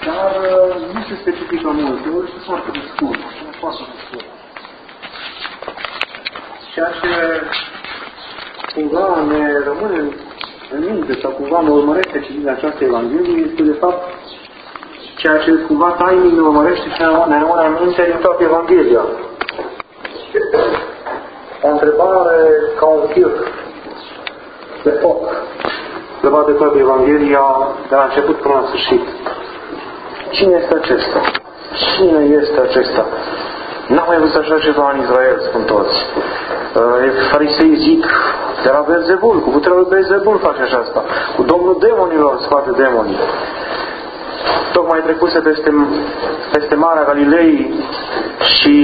dar nu se specifică mult, ori este foarte de scurt, foarte de scurt. Ceea ce cumva ne rămâne în minte sau cumva ne urmărește citirea această Evanghelie este de fapt ceea ce cumva tainic ne urmărește și ne rămâne în minte din toată Evanghelia. O întrebare ca un fir de foc legat de toată Evanghelia de la început până la sfârșit. Cine este acesta? Cine este acesta? N-am mai văzut așa ceva în Israel, spun toți. Farisei zic, de la Beelzebul, cu puterea lui Beelzebul face așa. Cu Domnul demonilor scoate demonii. Tocmai trecuse peste Marea Galilei și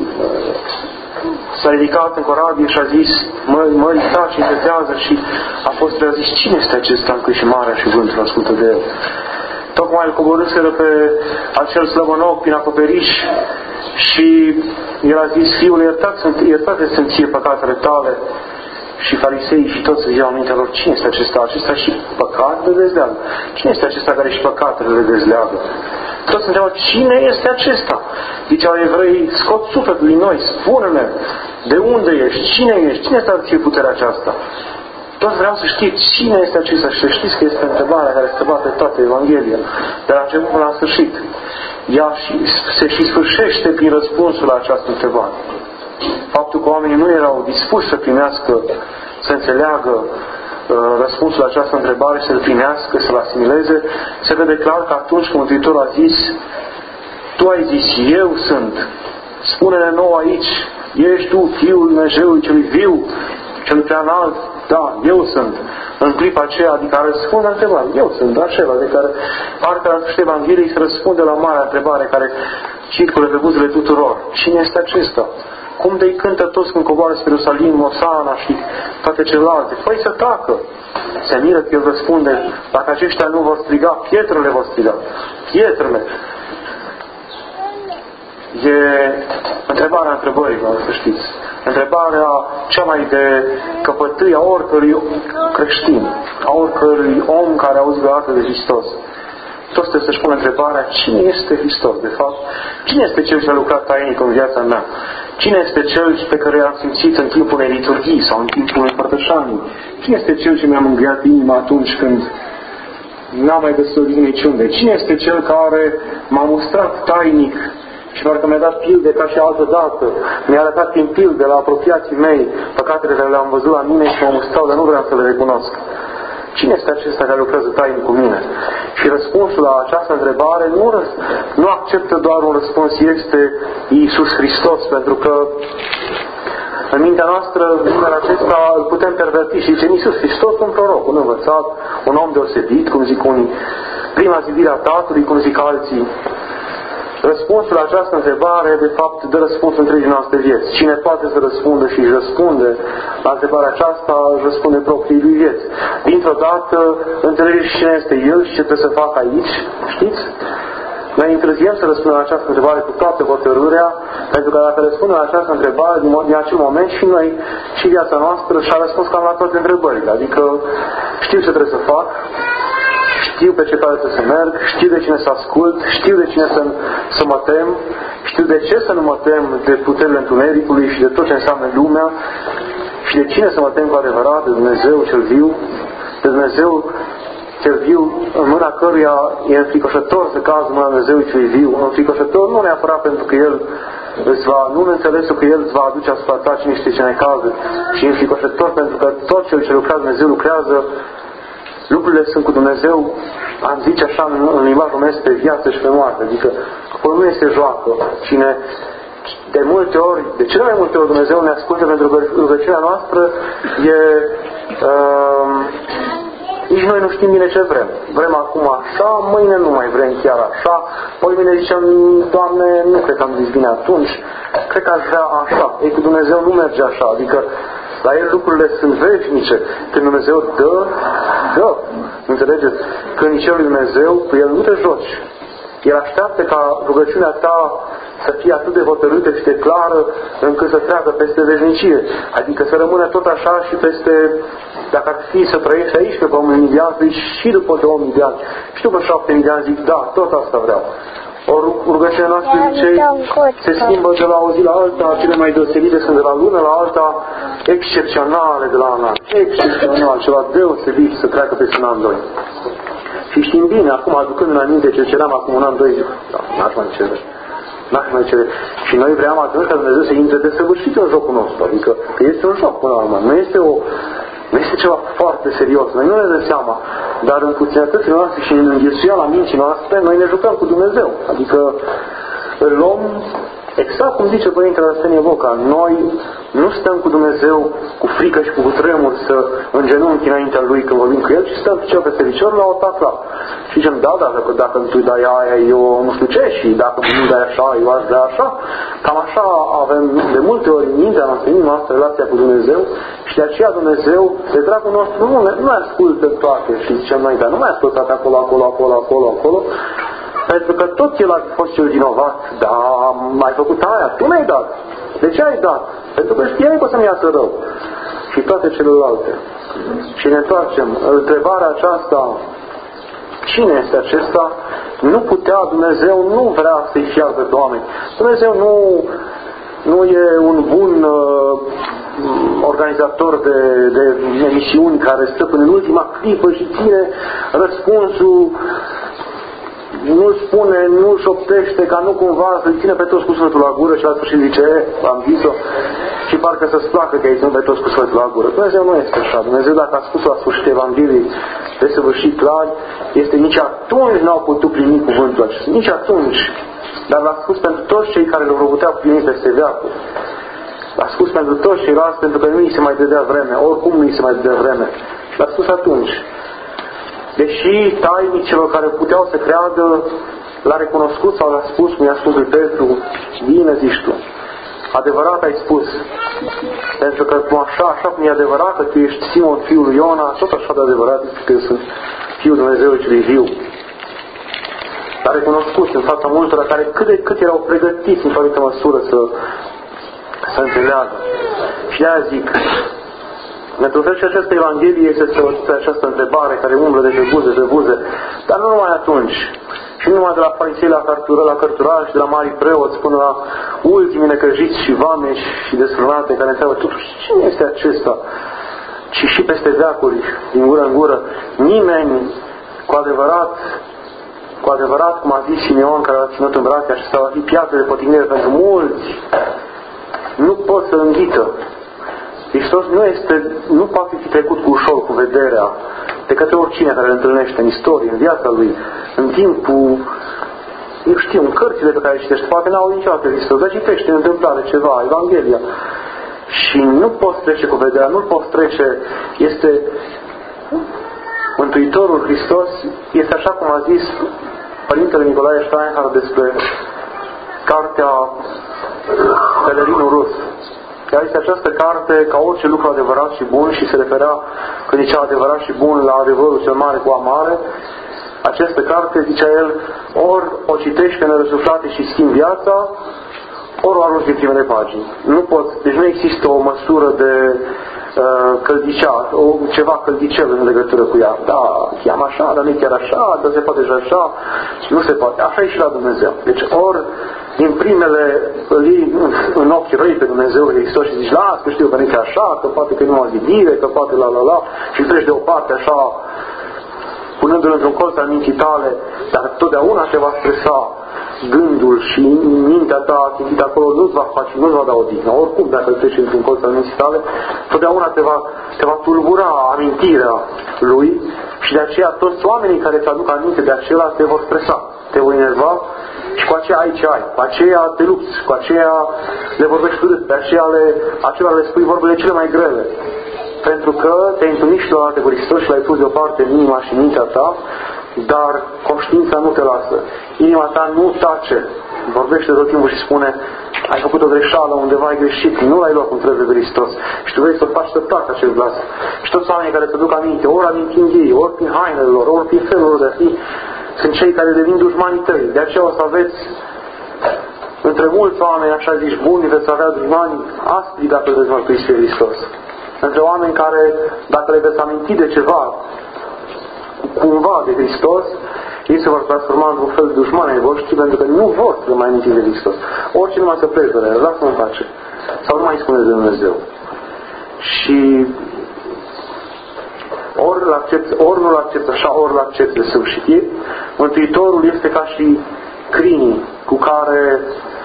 s-a ridicat în corabie și a zis, mării taci, încetează, și a fost a zis, cine este acesta încât și marea și vântul ascultă de el? Tocmai îl coborâseră pe acel slăbănoc prin acoperiș și el a zis, Fiul, iertate sunt ție păcatele tale. Și farisei și toți ziceau în mintea lor, cine este acesta? Acesta și păcatele le dezleagă. Cine este acesta care și păcatele le dezleagă? Toți întrebau, cine este acesta? Ziceau evrei, scot sufletul din noi, spune-ne, de unde ești? Cine ești? Cine este ție puterea aceasta? Toți vreau să știți cine este acesta și să știți că este întrebarea care se bate toată Evanghelia, de la început până la sfârșit. Ea se și sfârșește prin răspunsul la această întrebare. Faptul că oamenii nu erau dispuși să primească, să înțeleagă răspunsul la această întrebare, să-l primească, să-l asimileze, se vede clar că atunci când Mântuitorul a zis, tu ai zis, eu sunt, spune-ne nou aici, ești tu Fiul Dumnezeului celui viu, celui prea înalt, da, eu sunt. În clipa aceea, adică a răspunde la întrebare, eu sunt acela de care partea la sfârșitul Evangheliei se răspunde la marea întrebare care circulă pe buzele tuturor. Cine este acesta? Cum de-i cântă toți când coboară spre Ierusalim, Osana și toate celelalte? Făi să tacă! Se miră că el răspunde, dacă aceștia nu vor striga, pietrele vor striga. Pietrele! E întrebarea întrebărilor, să știți. Întrebarea cea mai de căpătâi a oricărui creștin, a oricărui om care auzi vreodată de Hristos. Toți trebuie să-și pună întrebarea, cine este Hristos, de fapt? Cine este Cel ce a lucrat tainic în viața mea? Cine este Cel pe care l-am simțit în timpul unei liturghii sau în timpul unei părtășanii? Cine este Cel ce mi-a mângâiat inima atunci când n-am mai găsit-o niciunde? Cine este Cel care m-a mustrat tainic și parcă mi-a dat pilde ca și altă dată? Mi-a arătat prin pilde la apropiații mei păcatele care le-am văzut la mine și mă mustau, dar nu vreau să le recunosc. Cine este acesta care lucrează tainic cu mine? Și răspunsul la această întrebare nu acceptă doar un răspuns, este Iisus Hristos, pentru că în mintea noastră, numele acesta îl putem perverti și zicem Iisus Hristos, un proroc, un învățat, un om deosebit, cum zic unii, prima zidire a Tatălui, cum zic alții. Răspunsul la această întrebare, de fapt, dă răspunsul întregii noastre vieți. Cine poate să răspundă și își răspunde la întrebarea aceasta, își răspunde propriei lui vieți. Dintr-o dată, înțelegeți cine este El și ce trebuie să facă aici, știți? Noi întârziem să răspundem la această întrebare cu toată hotărârea, pentru că dacă răspundem la această întrebare, din acel moment și noi, și viața noastră, și-a răspuns cam la toate întrebările. Adică știu ce trebuie să fac, știu pe ce cale să merg, știu de cine să ascult, știu de cine să mă tem, știu de ce să nu mă tem de puterile întunericului și de tot ce înseamnă lumea și de cine să mă tem cu adevărat, de Dumnezeu cel viu, de Dumnezeu cel viu, în mâna căruia e înfricoșător să cazi în mâna Dumnezeului cel viu. Înfricoșător nu neapărat pentru că El nu în înțelesul că El îți va aduce asupra ta cine știe ce necază, și înfricoșător pentru că tot cel ce lucrează Dumnezeu lucrează. Lucrurile sunt cu Dumnezeu, am zice așa în limbajul românesc, pe viață și pe moarte. Adică nu este joacă. Cine de cele mai multe ori Dumnezeu ne ascultă pentru că rugăciunea noastră nici noi nu știm bine ce vrem. Vrem acum așa, mâine nu mai vrem chiar așa. Poi mine zicem, Doamne, nu cred că am zis bine atunci, cred că aș vrea așa. Ei, cu Dumnezeu nu merge așa, adică la El lucrurile sunt veșnice. Când Dumnezeu dă. Înțelegeți? Când îi ceri lui Dumnezeu, cu El nu te joci. El așteaptă ca rugăciunea ta să fie atât de hotărâtă și de clară încât să treacă peste veșnicie. Adică să rămână tot așa și peste, dacă ar fi să trăiești aici pe pământ de ani, și după 2000 de ani, și după 7000 de ani zic, da, tot asta vreau. O rugăciunea noastră se schimbă de la o zi la alta, cele mai deosebite sunt de la lună la alta, excepționale de la an la an, excepțional, ceva deosebit să treacă peste un an, doi. Și știm bine, acum aducând în aminte ce ceream acum un an, doi, zic, da, n-aș mai cere. Și noi vreau atunci ca Dumnezeu să intre de săvârșit în jocul nostru, adică că este un joc până la urmă, nu este ceva foarte serios, noi nu ne dăm seama, dar în puținătățile noastre și în înghesuiala minții noastre, noi ne jucăm cu Dumnezeu, adică îl luăm, exact cum zice Părintele Arsenie Boca, noi nu stăm cu Dumnezeu cu frică și cu cutremur să îngenunchi înaintea Lui când vorbim cu El, ci stăm picior peste picior la o tacla. Și zicem, da, dacă tu dai aia, eu nu știu ce, și dacă nu dai așa, eu aș da așa. Cam așa avem de multe ori în mintea noastră, în noastră relația cu Dumnezeu, și de aceea Dumnezeu, de dragul nostru, nu ascultă toate și zicem noi, dar nu mai ascultat acolo, pentru că tot el a fost cel vinovat, dar ai făcut aia, tu mi-ai dat. De ce ai dat? Pentru că știai că o să-mi iasă rău. Și toate celelalte. Și ne întoarcem. Întrebarea aceasta, cine este acesta? Nu putea, Dumnezeu nu vrea să-i fiarbă pe oameni. Dumnezeu nu e un bun organizator de emisiuni care stă până în ultima clipă și ține răspunsul, nu spune, nu șoptește ca nu cumva să-i ține pe toți cu sfântul la gură și la sfârșit zice, am zis-o, și parcă să-ți placă că ai ținut pe toți cu sfântul la gură. Dumnezeu nu este așa. Dumnezeu, dacă a spus la sfârșit Evangheliei de săvârșit clar, este nici atunci n-au putut primi cuvântul acesta. Nici atunci. Dar l-a spus pentru toți cei care l-au putea primi peste veacuri. L-a spus pentru toți ceilalți, pentru că nu îi se mai dădea vreme. Oricum nu îi se mai dădea vreme. Și l-a spus atunci. Deși tainicelor care puteau să creadă l-a recunoscut sau l-a spus, cum i-a spus lui Petru, bine zici tu, adevărat ai spus, pentru că tu așa cum e adevărat că tu ești Simon, fiul lui Iona, tot așa de adevărat că eu sunt Fiul Dumnezeului celui viu. L-a recunoscut în fața multora care cât de cât erau pregătiți în toată măsură să înțeleagă. Și de-aia zic, pentru că și această Evanghelie este să această întrebare care umblă de pe buze, dar nu numai atunci. Și nu numai de la farisei la cărturari și de la mari preoți până la ultimii necăjiți și vameși și desfrânate care întreabă totuși cine este acesta? Și și peste veacuri, din gură în gură, nimeni cu adevărat, cum a zis Simeon care a ținut în brațe, acesta va fi piatră de potignire pentru mulți, nu pot să înghită. Hristos nu poate fi trecut cu ușor, cu vederea, de către oricine care îl întâlnește în istorie, în viața lui, în timpul, eu știu, în cărțile pe care le citești, poate n-au niciodată Hristos, dar citește în întâmplare ceva, Evanghelia. Și nu poți trece cu vederea, nu poți trece, este Mântuitorul Hristos, este așa cum a zis Părintele Nicolae Steinhardt despre cartea Pelerinul Rus. Ea este această carte ca orice lucru adevărat și bun și se referea, când zicea adevărat și bun, la adevărul cel mare cu amare. Această carte, zicea el, ori o citești pe nerăsuflate și schimbi viața, ori o arunci din primele pagini. Nu poți, deci nu există o măsură de căldicea, ceva căldicel în legătură cu ea. Da, cheamă așa, dar nu chiar așa, dar se poate și așa, nu se poate. Așa e și la Dumnezeu. Deci ori din primele îl iei în ochii răi pe Dumnezeu Hristos și zici, las că știu că nu e așa, că poate că nu o zidire, că poate la și treci de o parte așa, punându-l într-un colț al minții tale, dar totdeauna te va stresa gândul și mintea ta țintită acolo nu-ți va face, nu-ți va da odihnă. Oricum, dacă îl treci într-un colț al minții tale, totdeauna te va tulbura amintirea lui și de aceea toți oamenii care îți aduc aminte de acela te vor stresa, te vor enerva și cu aceea ai ce ai, cu aceea te lupți, cu aceea le vorbești urât, pe aceea le spui vorbele cele mai grele. Pentru că te-ai întâlnit și la cu Hristos și l-ai pus deoparte în inima și mintea ta, dar conștiința nu te lasă. Inima ta nu tace. Vorbește tot timpul și spune, ai făcut o greșeală, undeva ai greșit, nu l-ai luat cum trebuie pe Hristos. Și tu vrei să faci treptat acest glas. Și toți oamenii care te duc aminte, ori amintind ei, ori prin hainele lor, ori prin felul lor de a fi, sunt cei care devin dușmanii tăi. De aceea o să aveți între mulți oameni, așa zici, buni, veți avea dușmani aspri dacă veți mărturisi pe Hristos. Între oameni care, dacă le veți aminti de ceva, cumva de Hristos, ei se vor transforma într-un fel de dușmani ai voștri, pentru că nu vor să le mai aminti de Hristos. Orice numai să pleci de la el, lasă-mă în pace. Sau nu mai spune de Dumnezeu. Și ori nu-l acceptă așa, ori l-acceptă săvârșit. Mântuitorul este ca și crinii cu care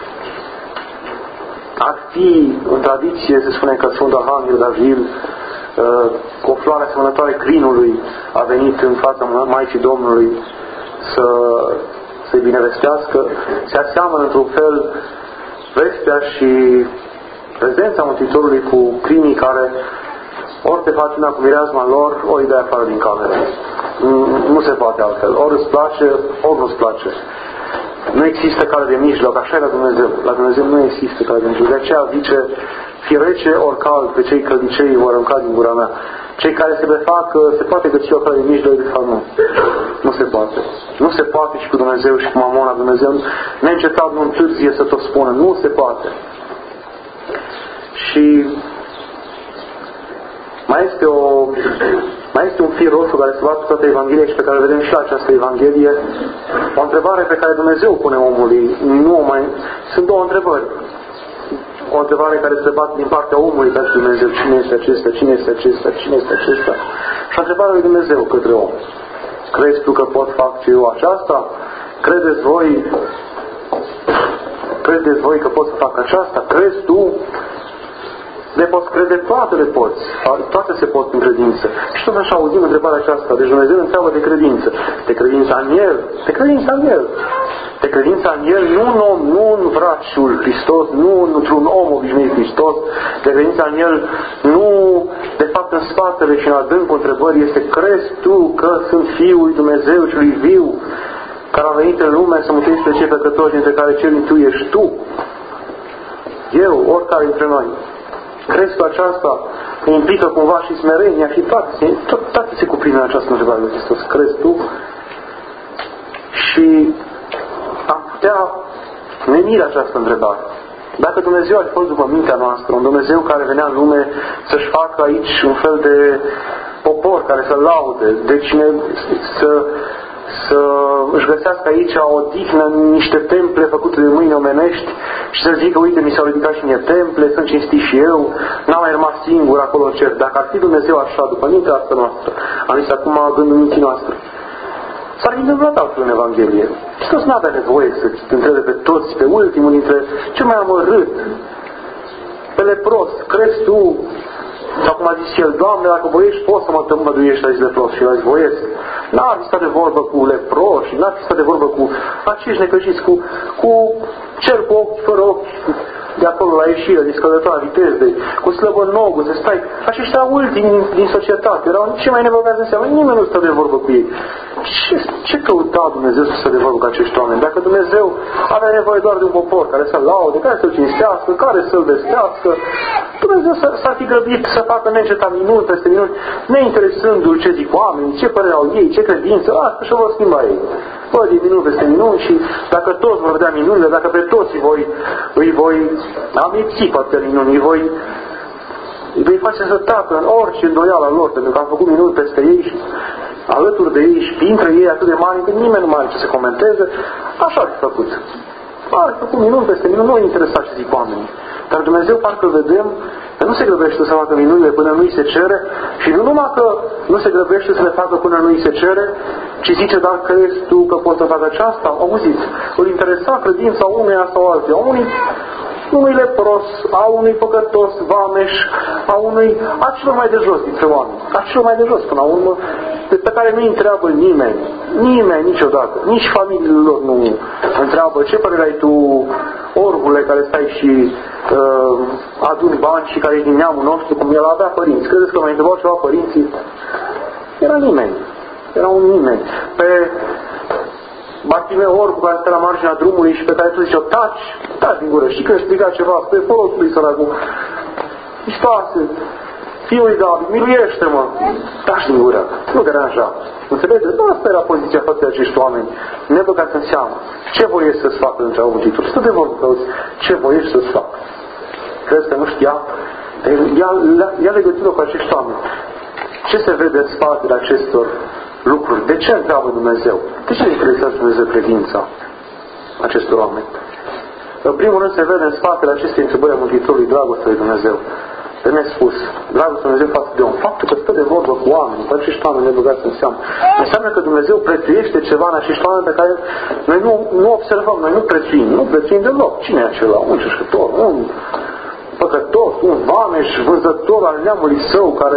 ar fi, în tradiție, se spune că Sfântul Arhanghel Gavril, cu o floare asemănătoare crinului, a venit în fața Maicii Domnului să-i binevestească. Se aseamănă într-un fel vestea și prezența Mântuitorului cu crinii care ori te faci una cu mireasma lor, ori îi dai afară din cameră. Nu se poate altfel. Ori îți place, ori nu-ți place. Nu există cale de mijloc, așa e la Dumnezeu. La Dumnezeu nu există cale de mijloc. De aceea zice, fie rece ori cald, pe cei căldicei vor arunca din gura mea. Cei care se prefac că se poate găsi o cale de mijloc, de fapt nu. Nu se poate. Nu se poate și cu Dumnezeu și cu Mamona. Dumnezeu neîncetat nu întârzie să tot spună. Nu se poate. Și mai este un fir roșu care se bate pe toată Evanghelia și pe care vedem și la această Evanghelie. O întrebare pe care Dumnezeu pune omului. Sunt două întrebări. O întrebare care se bate din partea omului pentru Dumnezeu. Cine este acesta? Cine este acesta? Cine este acesta? Și o întrebare lui Dumnezeu către om. Crezi tu că pot face eu aceasta? Credeți voi că pot să fac aceasta? Crezi tu? Le poți crede, toate le poți. Toate se pot în credință. Și tot așa auzim întrebarea aceasta. Deci Dumnezeu întreabă de credință. De credința în El. De credința în El. De credința în El, nu în om, nu în vraciul Hristos, nu într-un om obișnuit Hristos. De credința în El, nu de fapt în spatele și în adâncul întrebării este: crezi tu că sunt Fiul lui Dumnezeu celui viu, care a venit în lume să mântuiește pe cei păcătoși, dintre care cel dintâi ești tu? Eu, oricare dintre noi. Crezi că aceasta implică cumva și smerenia și toate se cuprinde în această întrebare lui Hristos. Crezi tu? Și am putea meni această întrebare. Dacă Dumnezeu ar fi fost după mintea noastră, un Dumnezeu care venea în lume să-și facă aici un fel de popor care să laude, deci să își găsească aici o odihnă în niște temple făcute de mâini omenești și să zică: uite, mi s-au ridicat și mie temple, sunt cinstit și eu, n-am mai rămas singur acolo în cer. Dacă ar fi Dumnezeu așa, după mintea asta noastră, am zis acum gândul minții noastre, s-ar fi întâmplat altfel în Evanghelie. Hristos n-avea nevoie să întrebe pe toți, pe ultimul dintre cel mai amărât, pe lepros: crezi tu? Sau cum a zis el: Doamne, dacă voiești, poți să mă tămăduiești, a zis lepros. Și el a zis: voiesc. N-ar fi stat de vorbă cu leproși, n-ar fi stat de vorbă cu acești necăjiți, cu cel cu ochi, fără ochi, de acolo la ieșire, din scălătoarea vitezei, cu slăbănogul, să stai. Aceștia ultimi din societate erau ce mai nevoiați în seamă. Nimeni nu stă de vorbă cu ei. Ce căuta Dumnezeu să stă de vorbă cu acești oameni? Dacă Dumnezeu avea nevoie doar de un popor care să-L laude, care să-L cinstească, care să-L vestească, Dumnezeu s-ar fi grăbit să facă neîncetat minuni peste minuni, neinteresându-L ce zic oamenii, ce părere au ei, ce credință, asta și-o vor schimba ei. Văd de minuni peste minuni și dacă toți vor vedea minunile, dacă pe toți îi voi amipsi poate minuni, îi voi face să tacă în orice îndoială lor, pentru că am făcut minuni peste ei și alături de ei și printre ei atât de mari, încât nimeni nu mai are ce să comenteze. Așa ar fi făcut. Ar fi făcut minuni peste minuni, nu-i interesa ce zic oamenii. Dar Dumnezeu parcă vedem că nu se grăbește să facă minunile până nu îi se cere și nu numai că nu se grăbește să le facă până nu îi se cere, ci zice: dar crezi tu că poți să faci aceasta? Auziți, îl interesa credința unuia sau altuia. Unui lepros, a unui păcătos, vameș, a celor mai de jos dintre oameni, a celor mai de jos până la urmă, pe care nu-i întreabă nimeni niciodată, nici familiile lor nu întreabă: ce părere ai tu, orbule, care stai și aduni bani și care ești din neamul nostru, cum el avea părinți? Credeți că mai întrebau ceva părinții? Era un nimeni. Pe Bartimeu orb care stă la marginea drumului și pe care tu zice: taci din gură. Și când striga ceva spre folosul lui săracul, Hristoase, Fiul David, miluiește-mă! Taci din gură, nu deranja. Înțelegeți? Asta era poziția față de acești oameni. Ne băgați în seamă. Ce voiești să-ți facă în întreabă Mântuitorul? Stă de vorbă, că ce voiești să-ți facă? Crezi că nu știa? Ia legătură cu acești oameni. Ce se vede în spatele acestor lucruri? De ce întreabă Dumnezeu? De ce interesează Dumnezeu credința acestor oameni? În primul rând se vede în spatele acestei întrebări a Mântuitorului dragostea lui Dumnezeu. De nespus. Dragostea Dumnezeu față de om. Faptul că stă de vorbă cu oameni, cu acești oameni nebăgați în seamă, înseamnă că Dumnezeu prețuiește ceva în acești oameni pe care noi nu observăm, noi nu prețuim. Nu prețuim deloc. Cine e acela? Un cerșător, un păcătos, un vameș, vânzător al neamului său, care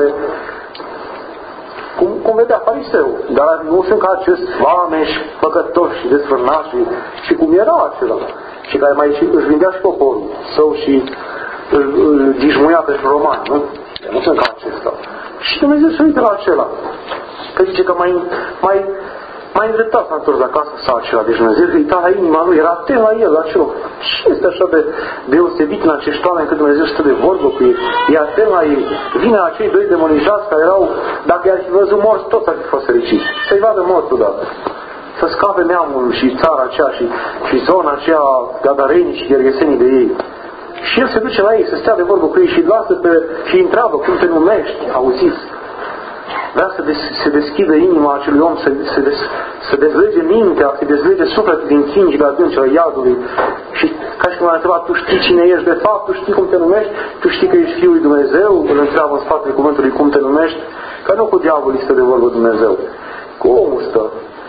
cum vedea fariseu, dar nu sunt ca acest vameș, păcătos și desfrânat și cum era acela. Și care mai își vindea și poporul său și îl dișmuia pe romani, nu? Nu sunt ca acesta. Și Dumnezeu se uită la acela. Că zice că mai îndreptat s-a întors acasă sau acela. Deci Dumnezeu se uita la inima lui, era atent la el, la acela. Ce este așa de deosebit în acești oameni că Dumnezeu stă de vorbă cu ei? E atent la ei. Vine acei doi demonizați care erau, dacă i-ar fi văzut morți, toți ar fi fost fericiți. Să-i vadă morți odată. Să scape neamul și țara aceea și zona aceea gadarenii și gherghesenii de ei. Și el se duce la ei să stea de vorbă cu ei și îi întreabă cum te numești, auziți? Vrea să se deschidă inima acelui om, să dezlege mintea, să dezlege sufletul din chingile adâncilor iadului. Și ca și cum a întrebat, tu știi cine ești de fapt, tu știi cum te numești, tu știi că ești Fiul lui Dumnezeu, îl întreabă în spatele cuvântului cum te numești, că nu cu diavolul stă de vorbă Dumnezeu, cu omul stă.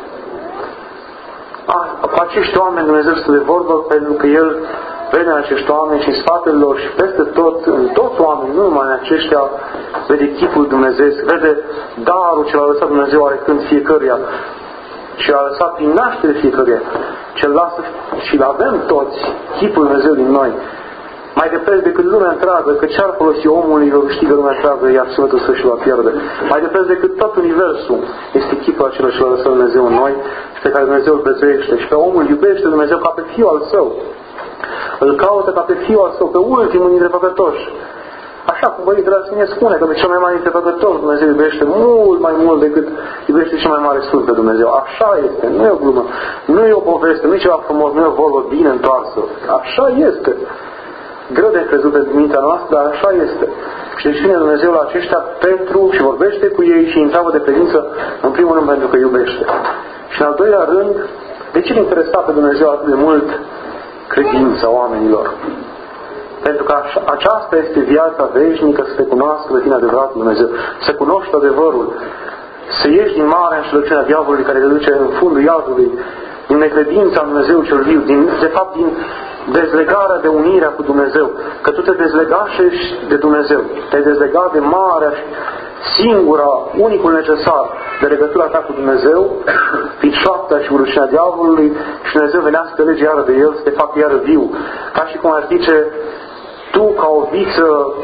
Cu acești oameni Dumnezeu stă de vorbă pentru că El vede acești oameni și în spatele lor și peste tot, în toți oamenii, nu numai în aceștia, vede chipul Dumnezeu, vede darul ce l-a lăsat Dumnezeu oarecând fiecăruia și l-a lăsat prin naștere fiecăruia, ce-l lasă și l avem toți, chipul Dumnezeu din noi. Mai de preț decât lumea întreagă, că ce-ar folosi omului că câștigă lumea întreagă, iar sufletul său și va pierde. Mai de preț decât tot universul este chipul acela ce l-a lăsat Dumnezeu în noi și pe care Dumnezeu îl prețuiește. Și pe omul iubește Dumnezeu ca pe fiul al său. Îl caută ca pe fiul al său, pe ultimul dintre păcătoși. Așa cum Părintele Sfânt spune că pe cel mai mare dintre păcătoși Dumnezeu iubește mult mai mult decât iubește cel mai mare Sfânt pe Dumnezeu. Așa este, nu e o glumă, nu e o poveste, nu e ceva frumos, nu e o vorbă bine întoarsă. Așa este. Greu de crezut de mintea noastră, dar așa este. Și deci vine Dumnezeu la aceștia pentru și vorbește cu ei și îi întreabă de credință, în primul rând pentru că iubește. Și în al doilea rând, de ce îl interesa pe Dumnezeu atât de mult credința oamenilor? Pentru că aceasta este viața veșnică, să te cunoască pe tine adevărat Dumnezeu, să cunoști adevărul, să ieși din marea înșelăciune a diavolului care te duce în fundul iadului, din necredința în Dumnezeu cel viu, de fapt din dezlegarea de unirea cu Dumnezeu, că tu te dezlegașești de Dumnezeu, te-ai dezlegat de marea și singura, unicul necesar de legătura ta cu Dumnezeu, prin șoapta și urăciunea diavolului, și Dumnezeu venea să te lege iară de el, să te facă iară viu, ca și cum ar zice, tu ca o viță,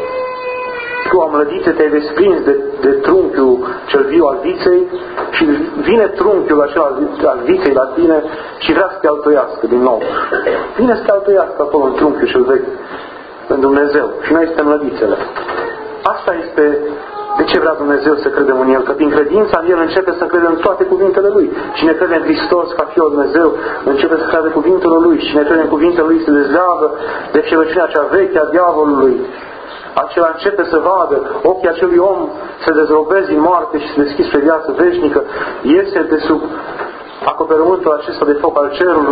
tu o mlădiță te-ai desprins de trunchiul cel viu al viței și vine trunchiul acela al viței la tine și vrea să te altoiască din nou. Vine să te altoiască acolo în trunchiul cel vechi, în Dumnezeu. Și noi suntem mlădițele. Asta este de ce vrea Dumnezeu să credem în El, că prin credința în El începe să credem în toate cuvintele Lui. Cine crede în Hristos ca Fiul Dumnezeu, începe să crede cuvintele Lui. Cine crede în cuvintele Lui se dezleagă de șerăciunea cea veche a diavolului. Acela începe să vadă, ochii acelui om se dezrobezi din moarte și se deschis spre viață veșnică, iese de sub acoperământul acesta de foc al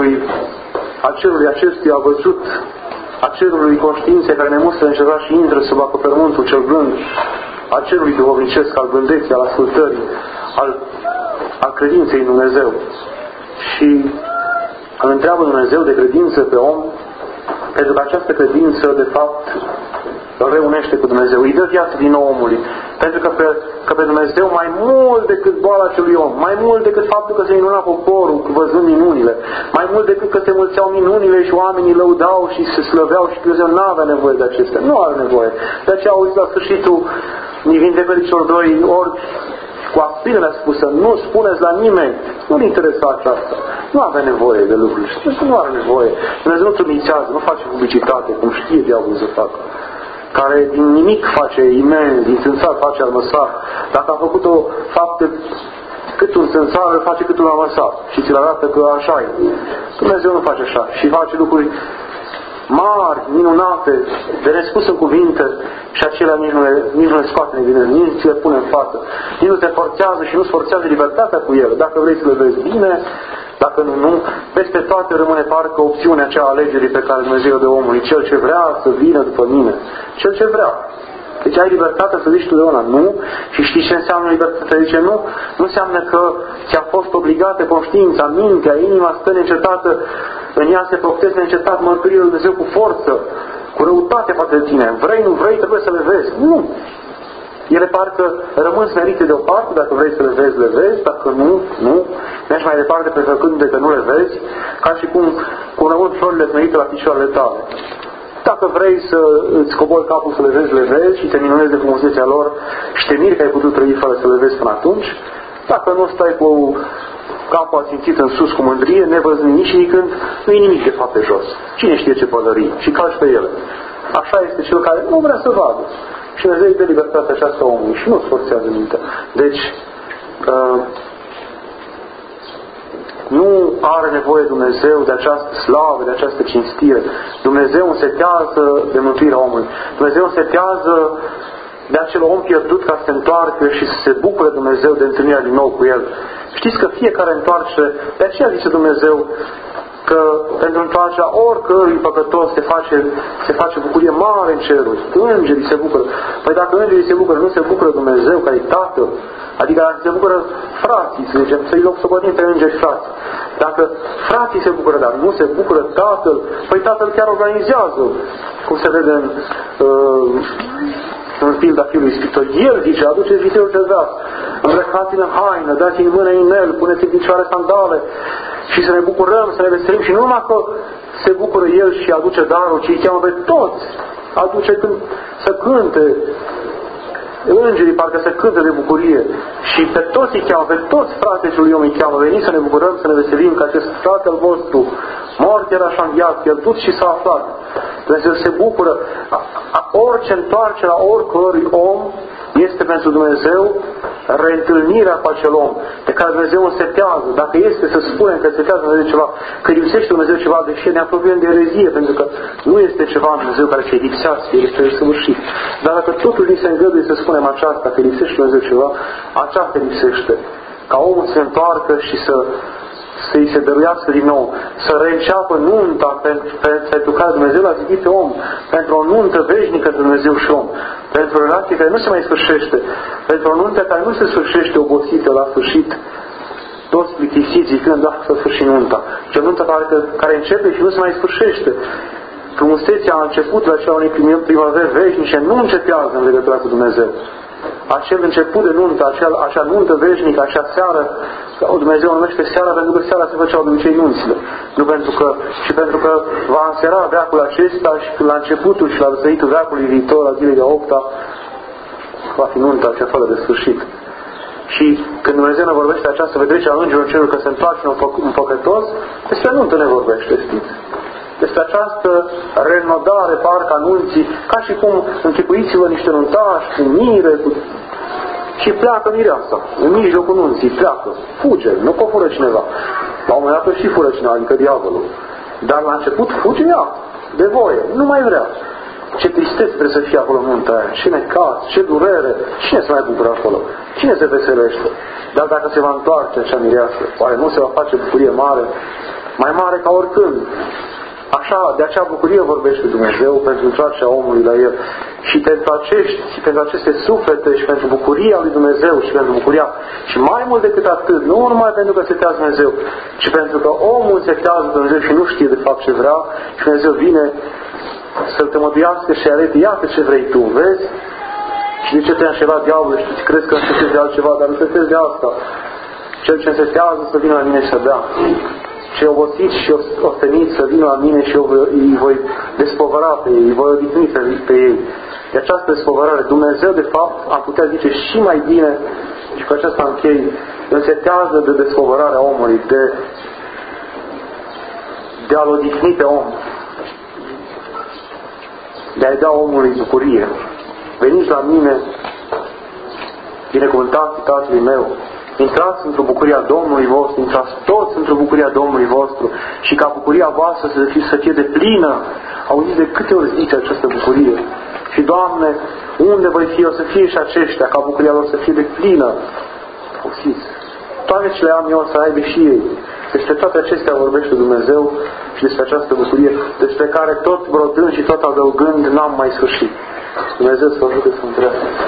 cerului acestuia a văzut, a cerului conștiinței care ne mustră în ceva și intră sub acoperământul cel blând, al cerului duhovnicesc, al blândeții, al ascultării, al credinței în Dumnezeu. Și îl întreabă Dumnezeu de credință pe om, pentru că această credință, de fapt, îl reunește cu Dumnezeu, îi dă viață din nou omului. Pentru că pe Dumnezeu mai mult decât boala acelui om, mai mult decât faptul că se minuna poporul văzând minunile, mai mult decât că se mulțeau minunile și oamenii lăudau și se slăveau și Dumnezeu nu avea nevoie de acestea. Nu are nevoie. De aceea auziți la sfârșitul vindecării celor doi ori cu aspirele spusă, nu spuneți la nimeni, nu-l interesa aceasta. Nu avea nevoie de lucruri. Dumnezeu nu are nevoie. Dumnezeu nu trămițează, nu face publicitate, cum știe diavolul să facă. care din nimic face imens, din țânțar face almăsar, dacă a făcut o faptă cât un țânțar îl face cât un almăsar și ți-l arată că așa e. Dumnezeu nu face așa și face lucruri mari, minunate, de nespus în cuvinte și acelea nici nu le scoate în evidență, nici ți le pune în față, nici nu te forțează și nu-ți forțează libertatea cu ele. Dacă vrei să le vezi bine, dacă nu, peste toate rămâne parcă opțiunea aceea alegerii pe care Dumnezeu de omului, cel ce vrea să vină după mine, cel ce vrea. Deci ai libertatea să zici totdeauna nu și știi ce înseamnă libertatea? Zice nu? Nu înseamnă că ți-a fost obligată conștiința, mintea, inima stă neîncetată, în ea se procteze neîncetat mărturia lui Dumnezeu cu forță, cu răutate față de tine. Vrei, nu vrei, trebuie să le vezi. Nu! Ele parcă rămân smerite deoparte, dacă vrei să le vezi, dacă nu. Mergi mai departe prefăcându-te că nu le vezi, ca și cum rămân florile smerite la picioarele tale. Dacă vrei să îți cobori capul să le vezi și te minunezi de frumusețea lor și te miri că ai putut trăi fără să le vezi până atunci, dacă nu stai cu capul ațintit în sus cu mândrie, nevăzând nici nicând, nu e nimic de fapt pe jos. Cine știe ce pălării? Și calci pe ele. Așa este cel care nu vrea să vadă. Și Dumnezeu îi dă libertatea aceasta omului și nu-ți forțează mintea. Deci, nu are nevoie Dumnezeu de această slavă, de această cinstire. Dumnezeu însetează de mântuirea omului. Dumnezeu însetează de acel om pierdut ca să se întoarcă și să se bucure Dumnezeu de întâlnirea din nou cu El. Știți că fiecare întoarce, de aceea zice Dumnezeu că pentru întoarcerea oricărui păcătos se face bucurie mare în ceruri. Îngerii se bucură. Păi dacă îngerii se bucură, nu se bucură Dumnezeu care e Tatăl. Adică dacă se bucură frații, să zicem, să-i socotim pe îngeri frați. Dacă frații se bucură, dar nu se bucură Tatăl, păi Tatăl chiar organizează, cum se vede în pilda fiului ispitor. El zice, aduceți viteul cel veac, îmbrăcați-l în haină, dați-i în mână inel, puneți-i în picioare sandale și să ne bucurăm, să ne veselim. Și nu numai că se bucură el și aduce darul, ci îi cheamă pe toți. Aduce să cânte. Îngerii parcă se cântă de bucurie și pe toți îi cheamă, pe toți fratele lui om îi cheamă, veniți să ne bucurăm, să ne veselim că acest frate al vostru mort era așa înviat, pierdut și s-a aflat. Dumnezeu se bucură. Orice întoarce la oricărui om este pentru Dumnezeu reîntâlnirea cu acel om de care Dumnezeu însetează. Dacă este să spunem că însetează Dumnezeu ceva, că lipsește Dumnezeu ceva, deși ne apropiem de erezie, pentru că nu este ceva în Dumnezeu care să-i lipsească, este săvârșit. Dar dacă totul li se îngăduie să spunem aceasta, că lipsește Dumnezeu ceva, aceasta lipsește. Ca omul să se întoarcă și să-i se dăruiască din nou, să reînceapă nunta pentru care Dumnezeu l-a zidit pe om, pentru o nuntă veșnică de Dumnezeu și om, pentru o relație care nu se mai sfârșește, pentru o nuntă care nu se sfârșește obosită la sfârșit, toți plictisiți zicând, da, să sfârșim nunta. Și o nuntă care începe și nu se mai sfârșește. Frumusețea a începutului acela unei primăveri veșnice nu încetează în legătura cu Dumnezeu. Acel început de nuntă, acea nuntă veșnică, acea seară, Dumnezeu numește seara pentru că seara se făceau de obicei nunțile. Nu pentru că va însera veacul acesta și la începutul și la răsăritul veacului viitor, la zilei de 8-a, va fi nunta acea fără de sfârșit. Și când Dumnezeu ne vorbește această vedere a îngerilor celor că se întoarce un păcătos, despre nuntă ne vorbește, știți? Despre această renodare parcă anunții, ca și cum închipuiți-vă niște nuntași cu mire, și pleacă mireasa, în mijlocul nunții, pleacă, fuge, nu că o fură cineva. La un moment dat și fură cineva, adică diavolul. Dar la început fuge ea, de voie, nu mai vrea. Ce tristețe trebuie să fie acolo în nunta aia, ce necaz, ce durere, cine se mai bucură acolo, cine se veselește. Dar dacă se va întoarce acea mireasă, oare nu se va face bucurie mare, mai mare ca oricând. Așa, de acea bucurie vorbește Dumnezeu pentru întoarcerea omului la El. Și pentru aceste suflete și pentru bucuria lui Dumnezeu și pentru bucuria. Și mai mult decât atât, nu numai pentru că setează Dumnezeu, ci pentru că omul setează Dumnezeu și nu știe de fapt ce vrea și Dumnezeu vine să-l tămăduiască și arete, iată ce vrei tu, vezi? Și de ce te-a înșelat diavolul și tu crezi că însetezi de altceva, dar nu setezi de asta. Cel ce însetează să vină la mine și să bea. Cei obosiți și osteniți să vină la mine și eu îi voi despovăra pe ei, îi voi odihni pe ei. De această despovărare, Dumnezeu, de fapt, am putea zice și mai bine, și cu aceasta închei, însetează de despovărarea omului, de a-l odihni pe om. de a-i da omului bucurie. Veniți la mine, binecuvântați Tatălui meu, intrați într-o bucuria Domnului vostru, intrați toți într-o bucuria Domnului vostru și ca bucuria voastră să fie de plină. Auziți de câte ori zice această bucurie? Și Doamne, unde voi fi, o să fie și aceștia, ca bucuria lor să fie de plină. Auziți? Toate ce le am eu să aibă și ei. Despre toate acestea vorbește Dumnezeu și despre această bucurie, despre care tot brodând și tot adăugând n-am mai sfârșit. Dumnezeu să vă ajute să întreabă.